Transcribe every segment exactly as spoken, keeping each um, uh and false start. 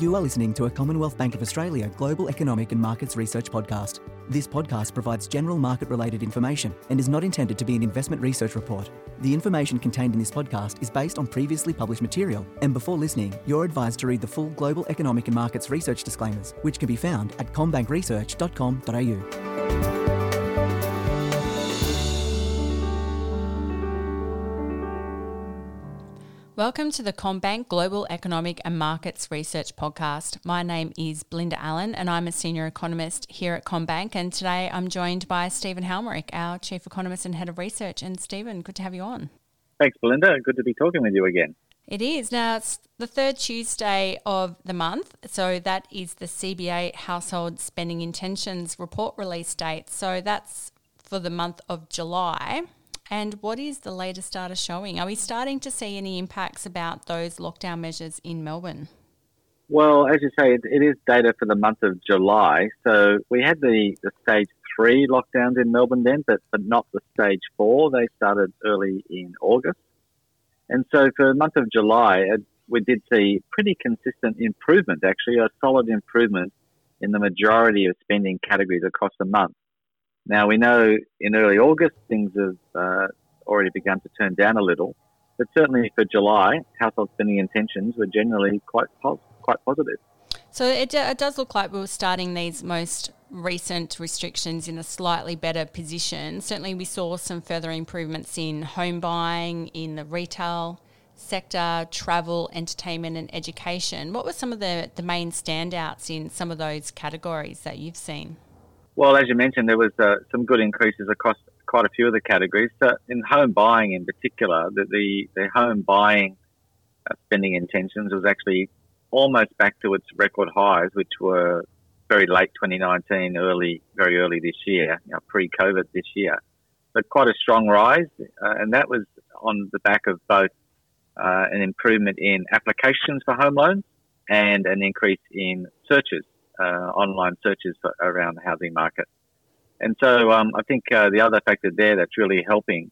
You are listening to a Commonwealth Bank of Australia Global Economic and Markets Research podcast. This podcast provides general market-related information and is not intended to be an investment research report. The information contained in this podcast is based on previously published material, and before listening, you're advised to read the full Global Economic and Markets Research disclaimers, which can be found at commbank research dot com dot a u. Welcome to the CommBank Global Economic and Markets Research Podcast. My name is Belinda Allen and I'm a Senior Economist here at CommBank, and today I'm joined by Stephen Halmerick, our Chief Economist and Head of Research. And Stephen, good to have you on. Thanks, Belinda. Good to be talking with you again. It is. Now, it's the third Tuesday of the month, so that is the C B A Household Spending Intentions Report release date. So that's for the month of July. And what is the latest data showing? Are we starting to see any impacts about those lockdown measures in Melbourne? Well, as you say, it, it is data for the month of July. So we had the, the stage three lockdowns in Melbourne then, but, but not the stage four. They started early in August. And so for the month of July, it, we did see pretty consistent improvement, actually, a solid improvement in the majority of spending categories across the month. Now, we know in early August things have uh, already begun to turn down a little, but certainly for July, household spending intentions were generally quite pos- quite positive. So it, it does look like we were starting these most recent restrictions in a slightly better position. Certainly we saw some further improvements in home buying, in the retail sector, travel, entertainment and education. What were some of the, the main standouts in some of those categories that you've seen? Well, as you mentioned, there was uh, some good increases across quite a few of the categories. So in home buying in particular, the, the, the home buying uh, spending intentions was actually almost back to its record highs, which were very late twenty nineteen, early, very early this year, you know, pre-COVID this year. But quite a strong rise, uh, and that was on the back of both uh, an improvement in applications for home loans and an increase in searches. Uh, online searches for, around the housing market. And so um, I think uh, the other factor there that's really helping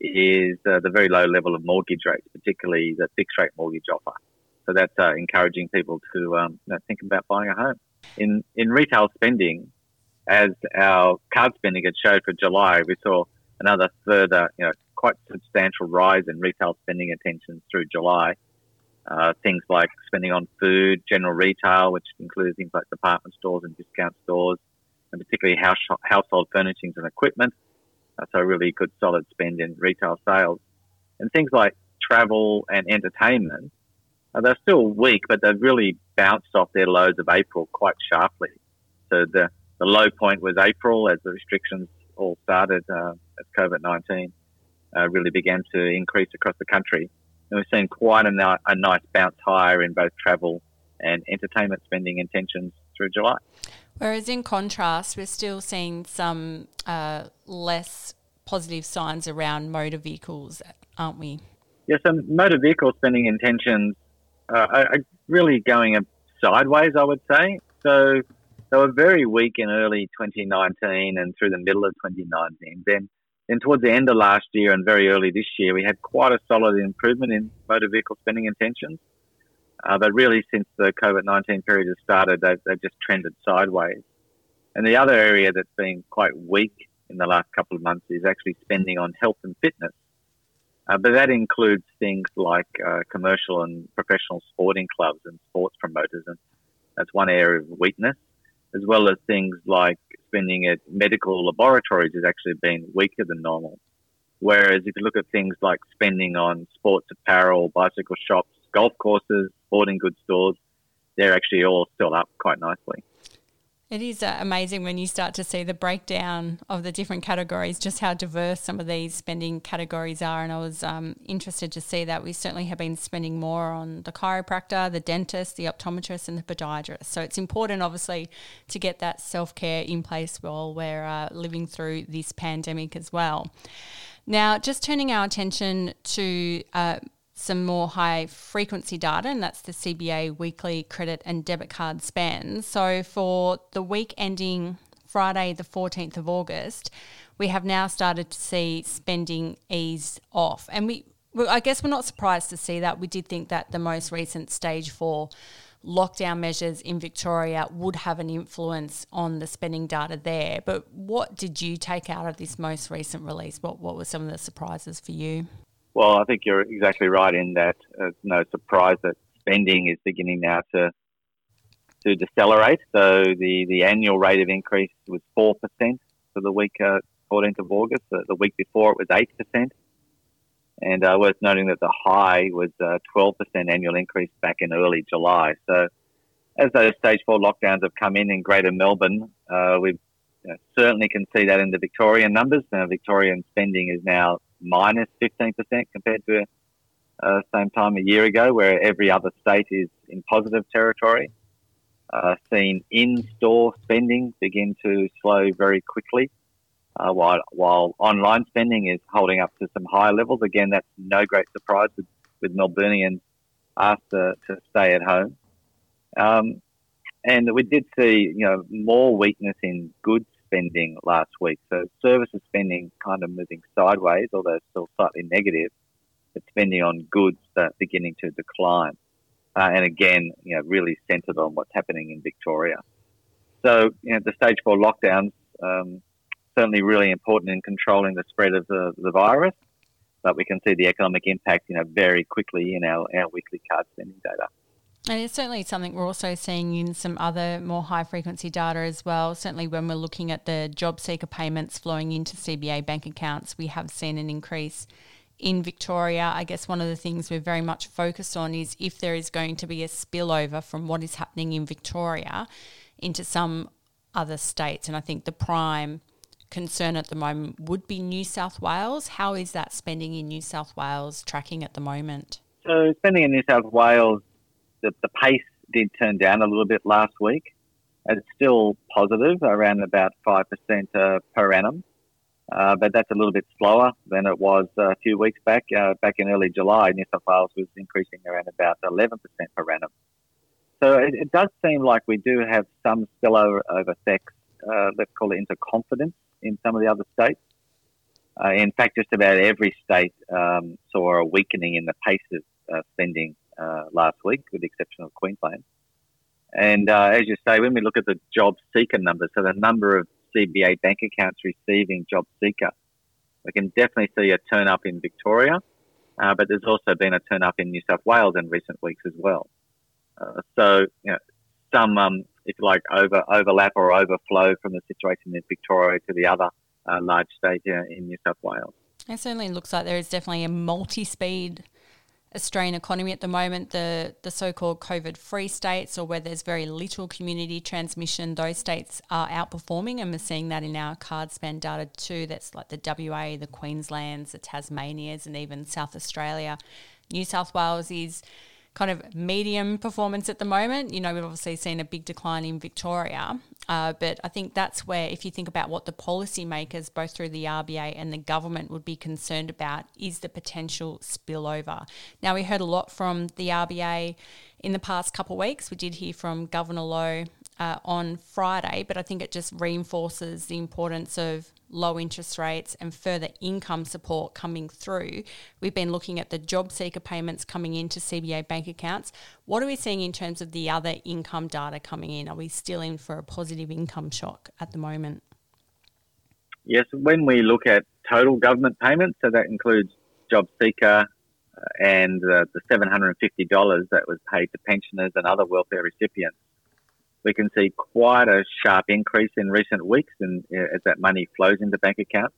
is uh, the very low level of mortgage rates, particularly the fixed rate mortgage offer. So that's uh, encouraging people to um, you know, think about buying a home. In in retail spending, as our card spending had showed for July, we saw another further, you know, quite substantial rise in retail spending intentions through July. Uh, things like spending on food, general retail, which includes things like department stores and discount stores, and particularly house, household furnishings and equipment. Uh, so really good solid spend in retail sales. And things like travel and entertainment, uh, they're still weak, but they've really bounced off their lows of April quite sharply. So the, the low point was April as the restrictions all started uh, as COVID nineteen uh, really began to increase across the country. And we've seen quite a, ni- a nice bounce higher in both travel and entertainment spending intentions through July. Whereas in contrast, we're still seeing some uh, less positive signs around motor vehicles, aren't we? Yes, yeah, so motor vehicle spending intentions uh, are, are really going sideways, I would say. So they were very weak in early twenty nineteen and through the middle of twenty nineteen. Then Then towards the end of last year and very early this year, we had quite a solid improvement in motor vehicle spending intentions. Uh, but really, since the COVID nineteen period has started, they've, they've just trended sideways. And the other area that's been quite weak in the last couple of months is actually spending on health and fitness. Uh, but that includes things like uh, commercial and professional sporting clubs and sports promoters. And that's one area of weakness, as well as things like spending at medical laboratories has actually been weaker than normal. Whereas if you look at things like spending on sports apparel, bicycle shops, golf courses, sporting goods stores, they're actually all still up quite nicely. It is uh, amazing when you start to see the breakdown of the different categories, just how diverse some of these spending categories are. And I was um, interested to see that we certainly have been spending more on the chiropractor, the dentist, the optometrist and the podiatrist. So it's important, obviously, to get that self-care in place while we're uh, living through this pandemic as well. Now, just turning our attention to uh, some more high frequency data, and that's the C B A weekly credit and debit card spend. So for the week ending Friday the fourteenth of August, we have now started to see spending ease off. And we, I guess we're not surprised to see that. We did think that the most recent stage four lockdown measures in Victoria would have an influence on the spending data there. But what did you take out of this most recent release? What what were some of the surprises for you? Well, I think you're exactly right in that uh, it's no surprise that spending is beginning now to to decelerate. So the, the annual rate of increase was four percent for the week uh, fourteenth of August. The, the week before it was eight percent. And uh, worth noting that the high was a twelve percent annual increase back in early July. So as those stage four lockdowns have come in in Greater Melbourne, uh, we you know, certainly can see that in the Victorian numbers. Now, Victorian spending is now minus fifteen percent compared to uh, same time a year ago, where every other state is in positive territory. Uh, seen in-store spending begin to slow very quickly, uh, while while online spending is holding up to some high levels. Again, that's no great surprise with, with Melburnians asked to, to stay at home. Um, and we did see, you know, more weakness in goods spending last week. So services spending kind of moving sideways, although still slightly negative, but spending on goods uh, beginning to decline. Uh, and again, you know, really centred on what's happening in Victoria. So, you know, the stage four lockdowns um, certainly really important in controlling the spread of the, the virus, but we can see the economic impact, you know, very quickly in our, our weekly card spending data. And it's certainly something we're also seeing in some other more high-frequency data as well. Certainly when we're looking at the job seeker payments flowing into C B A bank accounts, we have seen an increase in Victoria. I guess one of the things we're very much focused on is if there is going to be a spillover from what is happening in Victoria into some other states. And I think the prime concern at the moment would be New South Wales. How is that spending in New South Wales tracking at the moment? So spending in New South Wales, the, the pace did turn down a little bit last week. It's still positive, around about five percent uh, per annum. Uh, but that's a little bit slower than it was a few weeks back. Uh, back in early July, New South Wales was increasing around about eleven percent per annum. So it, it does seem like we do have some spillover effects, uh, let's call it into confidence in some of the other states. Uh, in fact, just about every state um, saw a weakening in the pace of uh, spending uh, last week, with the exception of Queensland. And uh, as you say, when we look at the job seeker numbers, so the number of C B A bank accounts receiving job seeker, we can definitely see a turn up in Victoria, uh, but there's also been a turn up in New South Wales in recent weeks as well. Uh, so, you know, some, um, if you like, over overlap or overflow from the situation in Victoria to the other uh, large state uh, in New South Wales. It certainly looks like there is definitely a multi-speed Australian economy at the moment. The the so-called COVID-free states, or where there's very little community transmission, those states are outperforming, and we're seeing that in our card spend data too. That's like the W A, the Queenslands, the Tasmanias, and even South Australia. New South Wales is kind of medium performance at the moment. You know, we've obviously seen a big decline in Victoria, uh, but I think that's where, if you think about what the policymakers, both through the R B A and the government, would be concerned about, is the potential spillover. Now, we heard a lot from the R B A in the past couple of weeks. We did hear from Governor Lowe uh, on Friday, but I think it just reinforces the importance of low interest rates and further income support coming through. We've been looking at the job seeker payments coming into C B A bank accounts. What are we seeing in terms of the other income data coming in? Are we still in for a positive income shock at the moment? Yes, when we look at total government payments, so that includes job seeker uh, and uh, the seven hundred fifty dollars that was paid to pensioners and other welfare recipients, we can see quite a sharp increase in recent weeks and uh, as that money flows into bank accounts.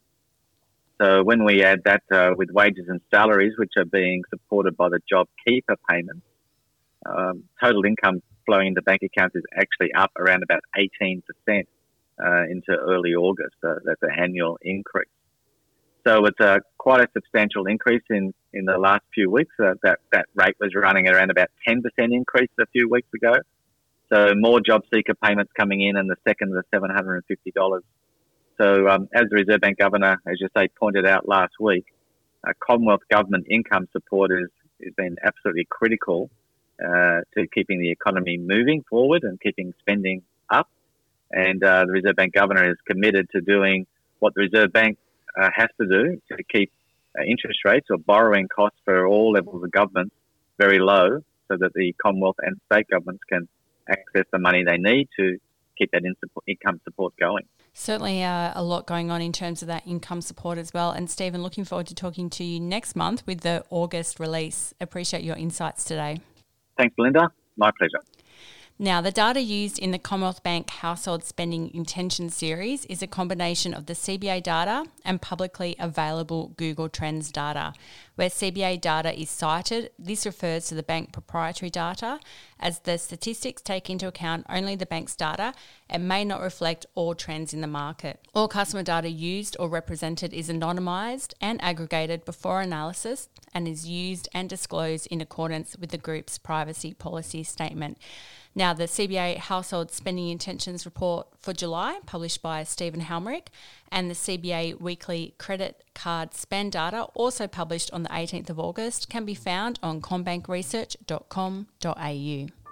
So when we add that uh, with wages and salaries, which are being supported by the JobKeeper payments, um, total income flowing into bank accounts is actually up around about eighteen percent uh, into early August. So that's an annual increase. So it's a, quite a substantial increase in, in the last few weeks. Uh, that, that rate was running around about ten percent increase a few weeks ago. So more job seeker payments coming in, and the second the seven hundred fifty dollars. So um, as the Reserve Bank Governor, as you say, pointed out last week, uh, Commonwealth Government income support is, has been absolutely critical uh, to keeping the economy moving forward and keeping spending up. And uh, the Reserve Bank Governor is committed to doing what the Reserve Bank uh, has to do to keep uh, interest rates or borrowing costs for all levels of government very low, so that the Commonwealth and state governments can access the money they need to keep that in support, income support going. Certainly uh, a lot going on in terms of that income support as well. And Stephen, looking forward to talking to you next month with the August release. Appreciate your insights today. Thanks, Belinda. My pleasure. Now, the data used in the Commonwealth Bank Household Spending Intention Series is a combination of the C B A data and publicly available Google Trends data. Where C B A data is cited, this refers to the bank proprietary data, as the statistics take into account only the bank's data and may not reflect all trends in the market. All customer data used or represented is anonymised and aggregated before analysis and is used and disclosed in accordance with the group's privacy policy statement. Now, the C B A Household Spending Intentions Report for July, published by Stephen Halmerick, and the C B A Weekly Credit Card Spend Data, also published on the eighteenth of August, can be found on commbank research dot com dot a u.